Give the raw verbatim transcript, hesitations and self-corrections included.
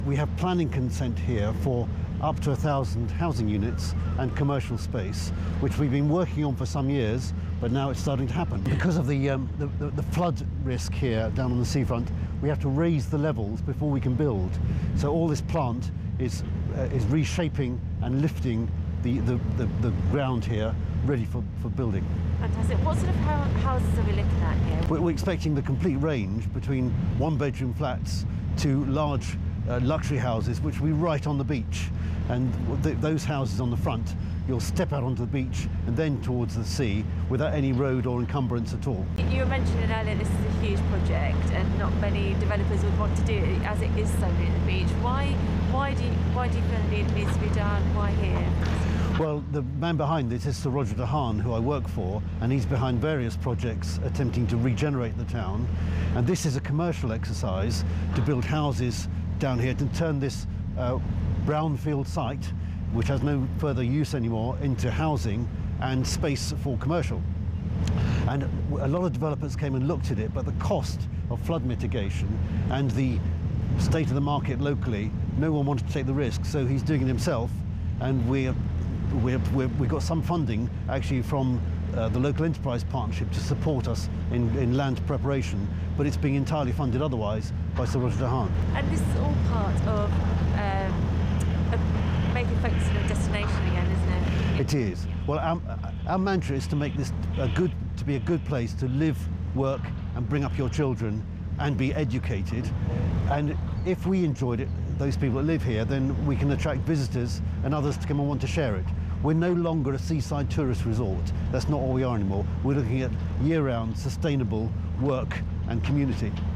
We have planning consent here for up to a thousand housing units and commercial space, which we've been working on for some years, but now it's starting to happen. Because of the, um, the, the, the flood risk here down on the seafront, we have to raise the levels before we can build. So all this plant is, uh, is reshaping and lifting the, the, the, the ground here, ready for, for building. Fantastic. What sort of houses are we looking at here? We're, we're expecting the complete range between one-bedroom flats to large uh, luxury houses, which will be right on the beach. And th those houses on the front, you'll step out onto the beach and then towards the sea without any road or encumbrance at all. You were mentioning earlier this is a huge project and not many developers would want to do it as it is so near the beach. Why, why, do you, why do you feel it needs to be done? Why here? Well, the man behind this is Sir Roger de Haan, who I work for, and he's behind various projects attempting to regenerate the town. And this is a commercial exercise to build houses down here to turn this uh, brownfield site, which has no further use anymore, into housing and space for commercial. And a lot of developers came and looked at it, but the cost of flood mitigation and the state of the market locally, no one wanted to take the risk, so he's doing it himself. And we're, we're, we're, we've got some funding actually from uh, the local enterprise partnership to support us in, in land preparation, but it's being entirely funded otherwise by Sir Roger de Haan. And this is all part of, um, of making Folkestone a destination again, isn't it? It is. Well, our, our mantra is to make this a good, to be a good place to live, work, and bring up your children and be educated. And if we enjoyed it, those people that live here, then we can attract visitors and others to come and want to share it. We're no longer a seaside tourist resort. That's not what we are anymore. We're looking at year-round, sustainable work and community.